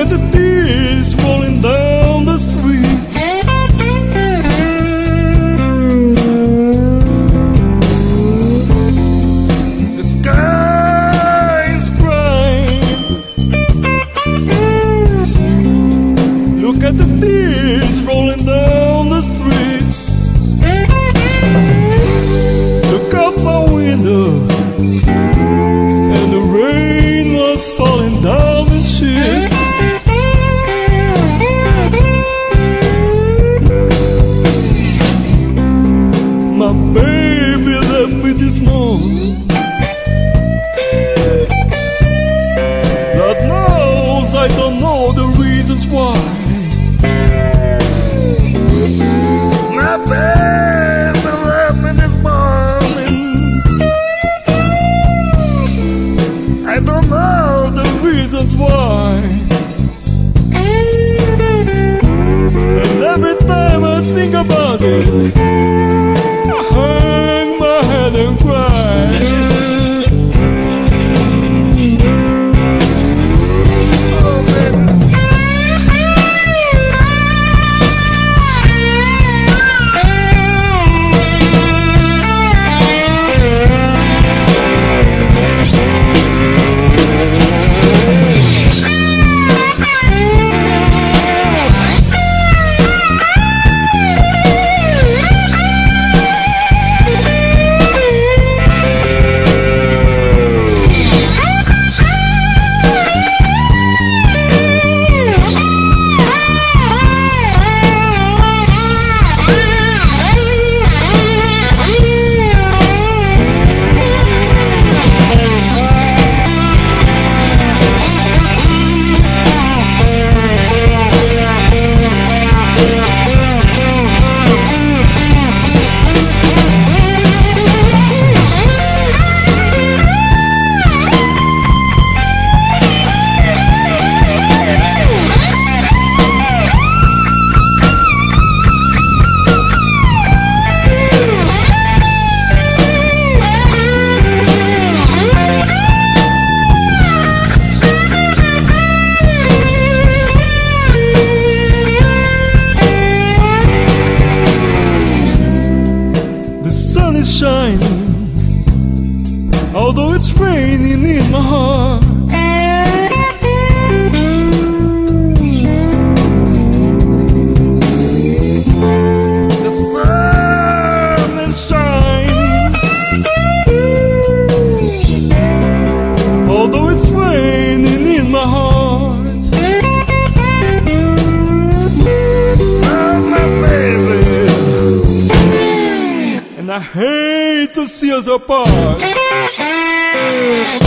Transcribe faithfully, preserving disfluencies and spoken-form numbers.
at the tears rolling down the streets. The sky is crying. Look at the tears rolling down the streets. Look out my window, and the rain was falling down in sheets. My baby left me this morning. Lord knows I don't know the reasons why. My baby left me this morning. I don't know the reasons why. And every time I think about it, I hang my head and cry. Oh, baby. Shining, although it's raining in my heart. The sun is shining, although it's raining in my heart. Oh, my baby, and I hate to see us apart.